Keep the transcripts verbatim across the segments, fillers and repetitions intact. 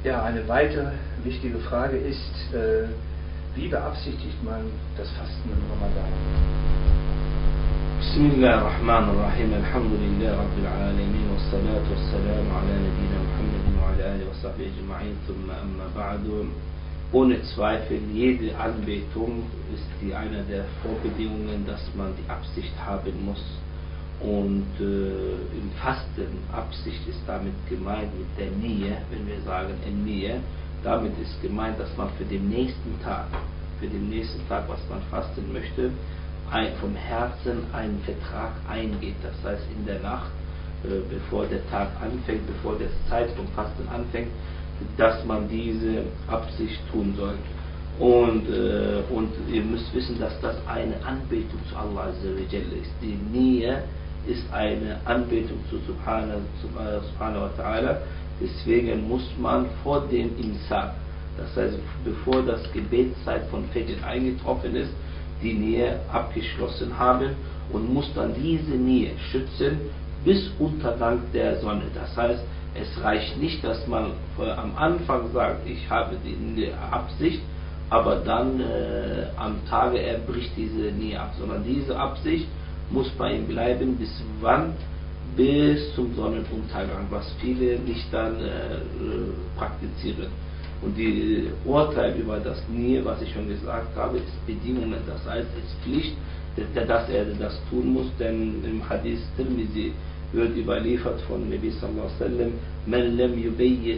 Ja, eine weitere wichtige Frage ist, äh, wie beabsichtigt man das Fasten im Ramadan? Bismillah ar-Rahman ar-Rahim, alhamdulillah rabbil alamin, wassalatu wassalamu ala nabina Muhammadin wa ala alihi wa sahbihi ajma'in, thumma amma ba'du. Ohne Zweifel, jede Anbetung ist die eine der Vorbedingungen, dass man die Absicht haben muss. Und äh, im Fasten, Absicht ist damit gemeint mit der Niyyah, wenn wir sagen Niyyah, damit ist gemeint, dass man für den nächsten Tag, für den nächsten Tag, was man fasten möchte, ein, vom Herzen einen Vertrag eingeht. Das heißt, in der Nacht, äh, bevor der Tag anfängt, bevor die Zeit vom Fasten anfängt, dass man diese Absicht tun soll. Und, äh, und ihr müsst wissen, dass das eine Anbetung zu Allah Azza wa Jalla ist. Die Niyyah ist eine Anbetung zu Subhanahu wa Ta'ala. Deswegen muss man vor dem Imsak, das heißt bevor das Gebetszeit von Fajr eingetroffen ist, die Niyyah abgeschlossen haben und muss dann diese Niyyah schützen bis Untergang der Sonne. Das heißt, es reicht nicht, dass man am Anfang sagt, ich habe die Absicht, aber dann äh, am Tage er bricht diese Niyyah ab, sondern diese Absicht muss bei ihm bleiben, bis wann? Bis zum Sonnenuntergang, was viele nicht dann äh, praktizieren. Und die Urteil über das Niyyah, was ich schon gesagt habe, ist Bedingungen, das heißt, es ist Pflicht, dass er das tun muss, denn im Hadith Tirmizi wird überliefert von Nabi sallallahu alaihi wasallam, man lam yubayyit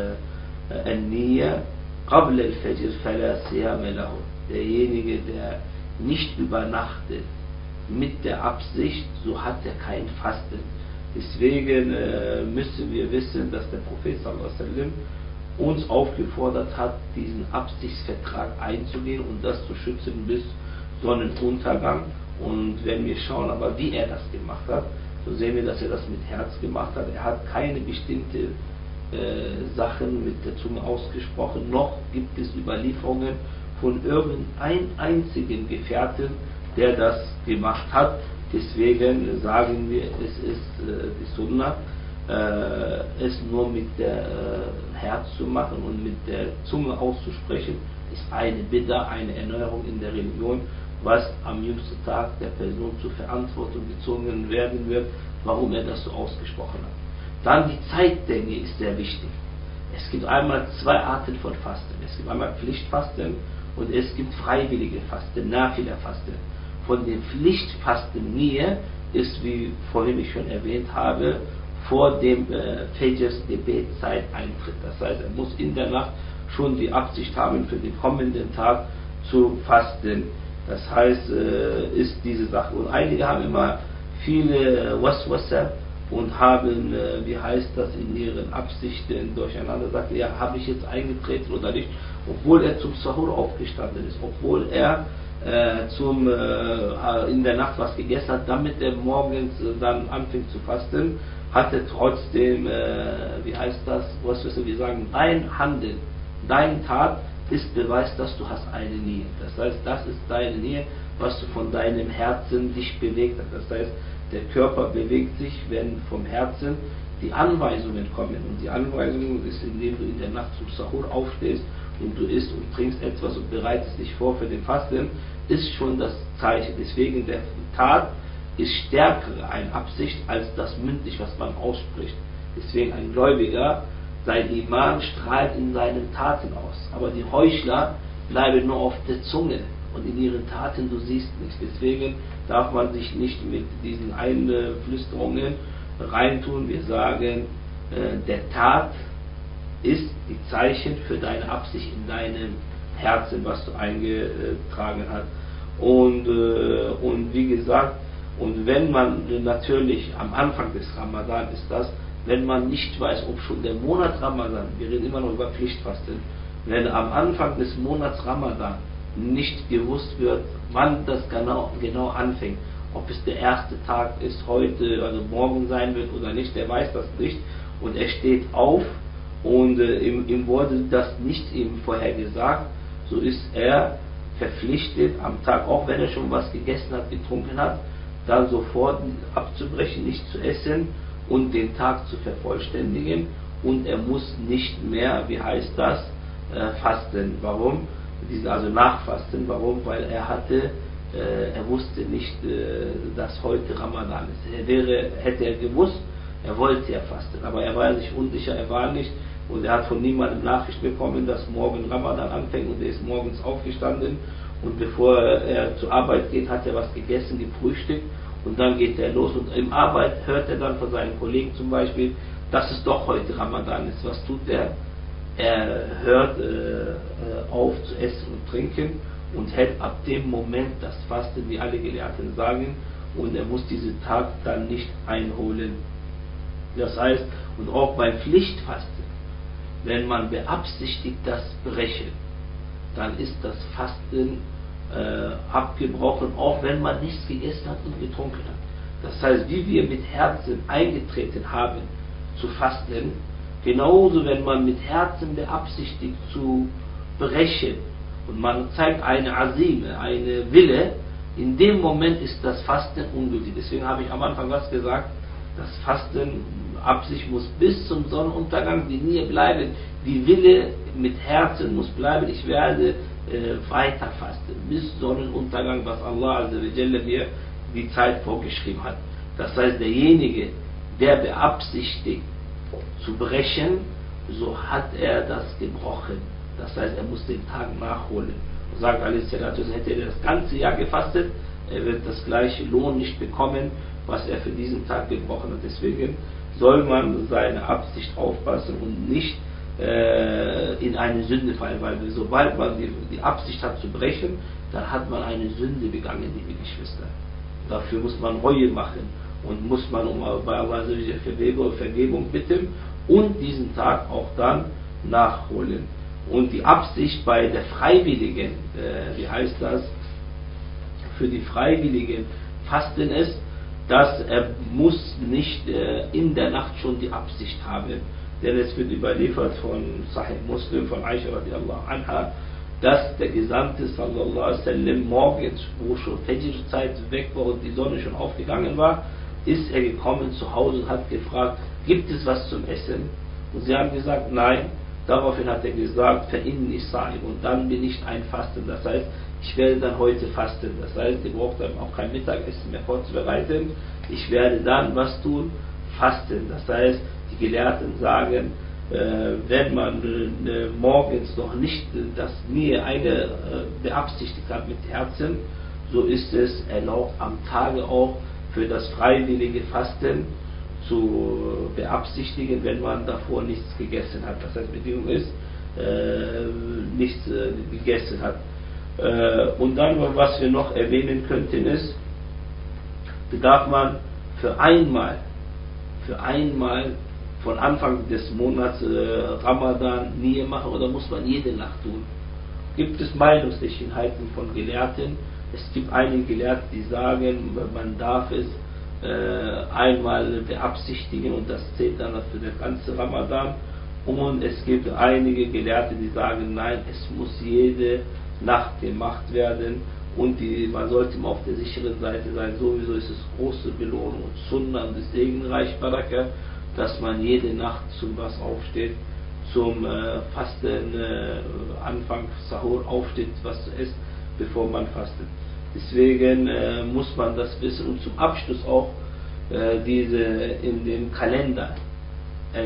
an-Niyyah qabla al-Fajr fala siyama lahu. Derjenige, der nicht übernachtet mit der Absicht, so hat er kein Fasten. Deswegen äh, müssen wir wissen, dass der Prophet sallallahu alaihi wasallam uns aufgefordert hat, diesen Absichtsvertrag einzugehen und das zu schützen bis Sonnenuntergang. Und wenn wir schauen, aber wie er das gemacht hat, so sehen wir, dass er das mit Herz gemacht hat. Er hat keine bestimmte äh, Sachen mit der Zunge ausgesprochen, noch gibt es Überlieferungen von irgendeinem einzigen Gefährten, der das gemacht hat. Deswegen sagen wir, es ist äh, die Sunna, äh, es nur mit der äh, Herz zu machen und mit der Zunge auszusprechen, ist eine Bid'a, eine Erneuerung in der Religion, was am jüngsten Tag der Person zur Verantwortung gezogen werden wird, warum er das so ausgesprochen hat. Dann die Zeitdenke ist sehr wichtig. Es gibt einmal zwei Arten von Fasten. Es gibt einmal Pflichtfasten und es gibt freiwillige Fasten, Nafila-Fasten. Von den Pflichtfasten Niyyah ist, wie vorhin ich schon erwähnt habe, vor dem äh, Fajrs Gebetzeit eintritt. Das heißt, er muss in der Nacht schon die Absicht haben, für den kommenden Tag zu fasten. Das heißt, äh, ist diese Sache. Und einige haben immer viele Waswasa und haben, äh, wie heißt das, in ihren Absichten durcheinander, sagt, ja, habe ich jetzt eingetreten oder nicht, obwohl er zum Sahur aufgestanden ist, obwohl er äh, zum, äh, in der Nacht was gegessen hat, damit er morgens äh, dann anfängt zu fasten, hat er trotzdem, äh, wie heißt das, was wissen wir sagen, dein Handeln, dein Tat ist Beweis, dass du hast eine Niyyah. Das heißt, das ist deine Niyyah, was du von deinem Herzen dich bewegt hast. Das heißt, der Körper bewegt sich, wenn vom Herzen die Anweisungen kommen. Und die Anweisung ist, indem du in der Nacht zum Sahur aufstehst und du isst und trinkst etwas und bereitest dich vor für den Fasten, ist schon das Zeichen. Deswegen der Tat ist stärkere eine Absicht als das mündlich, was man ausspricht. Deswegen ein Gläubiger, sein Iman strahlt in seinen Taten aus. Aber die Heuchler bleiben nur auf der Zunge und in ihren Taten, du siehst nichts. Deswegen darf man sich nicht mit diesen Einflüsterungen reintun. Wir sagen, äh, der Tat ist die Zeichen für deine Absicht in deinem Herzen, was du eingetragen hast. Und, äh, und wie gesagt, und wenn man natürlich am Anfang des Ramadan ist das, wenn man nicht weiß, ob schon der Monat Ramadan, wir reden immer noch über Pflichtfasten, wenn am Anfang des Monats Ramadan nicht gewusst wird, wann das genau, genau anfängt, ob es der erste Tag ist, heute, also morgen sein wird oder nicht, der weiß das nicht und er steht auf und äh, ihm, ihm wurde das nicht ihm vorher gesagt, so ist er verpflichtet am Tag, auch wenn er schon was gegessen hat, getrunken hat, dann sofort abzubrechen, nicht zu essen und den Tag zu vervollständigen und er muss nicht mehr, wie heißt das, äh, fasten. Warum? Also nachfasten. Warum? Weil er hatte, äh, er wusste nicht, äh, dass heute Ramadan ist. Er wäre, hätte er gewusst, er wollte ja fasten, aber er war sich unsicher, er war nicht, und er hat von niemandem Nachricht bekommen, dass morgen Ramadan anfängt, und er ist morgens aufgestanden, und bevor er zur Arbeit geht, hat er was gegessen, gefrühstückt, und dann geht er los, und im Arbeit hört er dann von seinen Kollegen zum Beispiel, dass es doch heute Ramadan ist. Was tut er? Er hört äh, auf zu essen und trinken und hält ab dem Moment das Fasten, wie alle Gelehrten sagen, und er muss diesen Tag dann nicht einholen. Das heißt, und auch beim Pflichtfasten, wenn man beabsichtigt das Brechen, dann ist das Fasten äh, abgebrochen, auch wenn man nichts gegessen hat und getrunken hat. Das heißt, wie wir mit Herzen eingetreten haben zu fasten, genauso wenn man mit Herzen beabsichtigt zu brechen und man zeigt eine Azime, eine Wille, in dem Moment ist das Fasten ungültig. Deswegen habe ich am Anfang was gesagt, das Fasten, Absicht muss bis zum Sonnenuntergang die Niyyah bleiben, die Wille mit Herzen muss bleiben, ich werde äh, weiter fasten, bis Sonnenuntergang, was Allah Azza wa Jalla mir die Zeit vorgeschrieben hat. Das heißt, derjenige, der beabsichtigt zu brechen, so hat er das gebrochen. Das heißt, er muss den Tag nachholen. Und sagt alles, hätte er das ganze Jahr gefastet, er wird das gleiche Lohn nicht bekommen, was er für diesen Tag gebrochen hat. Deswegen soll man seine Absicht aufpassen und nicht äh, in eine Sünde fallen, weil sobald man die, die Absicht hat zu brechen, dann hat man eine Sünde begangen, liebe Geschwister. Dafür muss man Reue machen und muss man um bei Allah Vergebung, Vergebung bitten und diesen Tag auch dann nachholen. Und die Absicht bei der Freiwilligen, äh, wie heißt das, für die Freiwilligen Fasten ist, dass er muss nicht äh, in der Nacht schon die Absicht haben. Denn es wird überliefert von Sahih Muslim, von Aisha radiallahu anha, dass der Gesandte sallallahu alaihi wasallam morgens, wo schon Fajr-Zeit weg war und die Sonne schon aufgegangen war, ist er gekommen zu Hause und hat gefragt, gibt es was zum Essen? Und sie haben gesagt, nein. Daraufhin hat er gesagt, فَإِنِّي صَائِمٌ, und dann bin ich ein Fasten. Das heißt, ich werde dann heute fasten. Das heißt, ihr braucht dann auch kein Mittagessen mehr vorzubereiten. Ich werde dann was tun? Fasten. Das heißt, die Gelehrten sagen, äh, wenn man äh, morgens noch nicht das Niyyah eine äh, beabsichtigt hat mit Herzen, so ist es erlaubt, am Tage auch für das freiwillige Fasten zu beabsichtigen, wenn man davor nichts gegessen hat. Das heißt, Bedingung ist, äh, nichts äh, gegessen hat. Äh, und dann, was wir noch erwähnen könnten, ist, bedarf man für einmal, für einmal von Anfang des Monats äh, Ramadan Niyyah machen, oder muss man jede Nacht tun? Gibt es Meinungsverschiedenheiten von Gelehrten? Es gibt einige Gelehrte, die sagen, man darf es äh, einmal beabsichtigen und das zählt dann für den ganzen Ramadan. Und es gibt einige Gelehrte, die sagen, nein, es muss jede Nacht gemacht werden und die, man sollte immer auf der sicheren Seite sein. Sowieso ist es große Belohnung und Sunnah und das Segenreich Baraka, dass man jede Nacht zum was aufsteht, zum äh, Fasten, äh, Anfang Sahur aufsteht, was zu essen, bevor man fastet. Deswegen äh, muss man das wissen und zum Abschluss auch äh, diese in dem Kalender äh,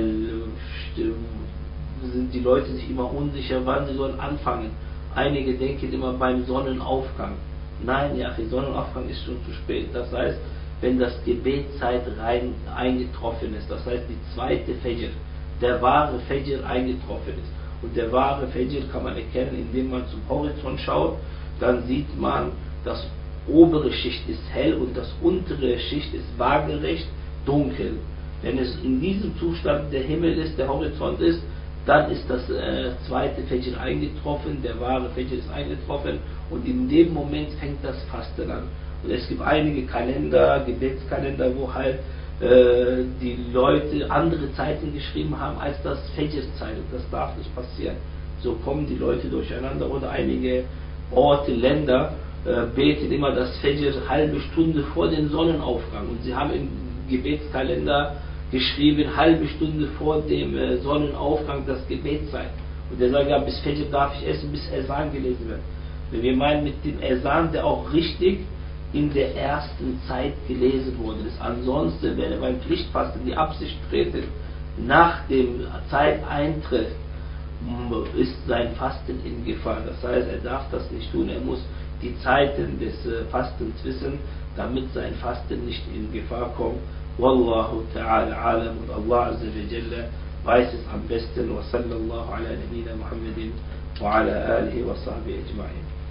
sind die Leute sich immer unsicher, wann sie sollen anfangen. Einige denken immer beim Sonnenaufgang. Nein, ja, der Sonnenaufgang ist schon zu spät. Das heißt, wenn das Gebetszeit rein eingetroffen ist, das heißt die zweite Fajr, der wahre Fajr eingetroffen ist. Und der wahre Fajr kann man erkennen, indem man zum Horizont schaut, dann sieht man, das obere Schicht ist hell und das untere Schicht ist waagerecht dunkel. Wenn es in diesem Zustand der Himmel ist, der Horizont ist, dann ist das äh, zweite Fajr eingetroffen, der wahre Fajr ist eingetroffen und in dem Moment fängt das Fasten an. Und es gibt einige Kalender, Gebetskalender, wo halt äh, die Leute andere Zeiten geschrieben haben als das Fajr-Zeit, und das darf nicht passieren. So kommen die Leute durcheinander, oder einige Orte, Länder äh, beten immer das Fajr halbe Stunde vor dem Sonnenaufgang und sie haben im Gebetskalender geschrieben, halbe Stunde vor dem äh, Sonnenaufgang das Gebet sein. Und der sagt, ja, bis Fajr darf ich essen, bis Esan gelesen wird. Wenn wir meinen mit dem Esan, der auch richtig in der ersten Zeit gelesen worden ist. Ansonsten, wenn er beim Pflichtfasten die Absicht tretet, nach dem Zeiteintritt, ist sein Fasten in Gefahr. Das heißt, er darf das nicht tun. Er muss die Zeiten des Fastens wissen, damit sein Fasten nicht in Gefahr kommt. Wallahu ta'ala alam, und Allah azza wa jalla weiß es am besten. Wa sallallahu ala nabina Muhammadin wa ala alihi wa sahbihi ajma'in.